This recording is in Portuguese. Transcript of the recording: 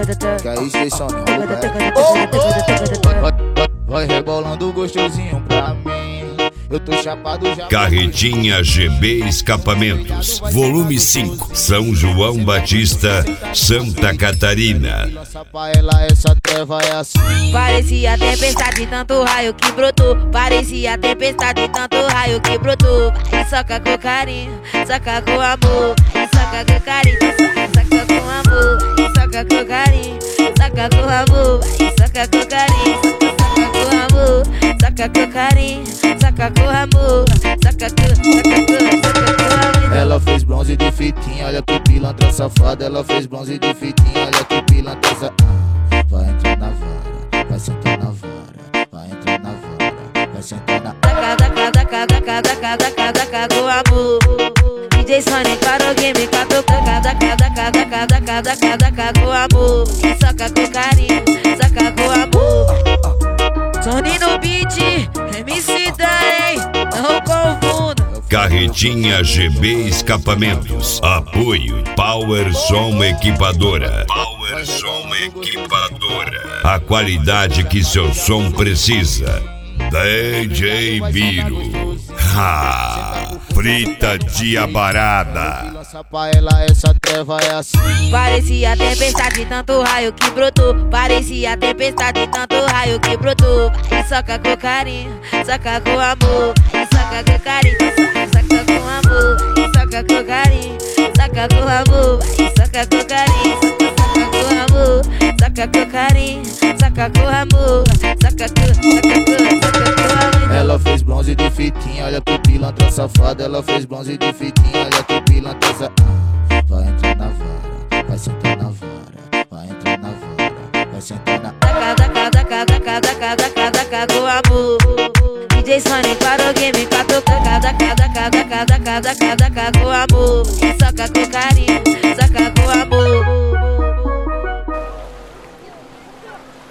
Que é isso, Jason? Vai rebolando gostosinho pra mim. Eu tô chapado já. Carretinha GB Escapamentos, volume 5, São João Batista, Santa Catarina. Nossa pra ela essa treva é assim. Parecia tempestade, tanto raio que brotou. Parecia tempestade, tanto raio que brotou. Vai, soca com carinho, soca com amor. Vai, soca com carinho, soca com amor. Vai, soca com carinho, soca com amor. Vai, soca com carinho, soca com amor. Soca com carinho, soca com amor. Soca com amor. Ela fez bronze de fitinha, olha que pilantra safada. Ela fez bronze de fitinha, olha que pilantra safada. Vai entrar na vara, vai sentar na vara. Vai entrar na vara, vai sentar na Daca com amor. DJ Sony para o game, daca com amor. E soca com carinho, soca com amor. Sony no beat, MC Dai, não confunda. Carretinha GB Escapamentos. Apoio Power Som Equipadora. Power Som Equipadora. A qualidade que seu som precisa. DJ Biro. Frita diabarada. Nossa pra ela essa treva é assim. Parecia tempestade, tanto raio que brotou. Parecia tempestade, tanto raio que brotou. Vai, soca com carinho, soca com amor. Vai, soca com carinho, soca com amor. Vai, soca com carinho, soca com amor. Vai, soca com carinho, soca com amor. Soca com carinho, soca com amor. Soca com amor. Ela fez bronze de fitinha, olha que pilantra safada. Ela fez bronze de fitinha, olha que pilantra safada. Vai entrar na vara, vai sentar na vara. Vai entrar na vara, vai sentar na Daca com amor. DJ Sony para o game, daca com amor. E soca com carinho, soca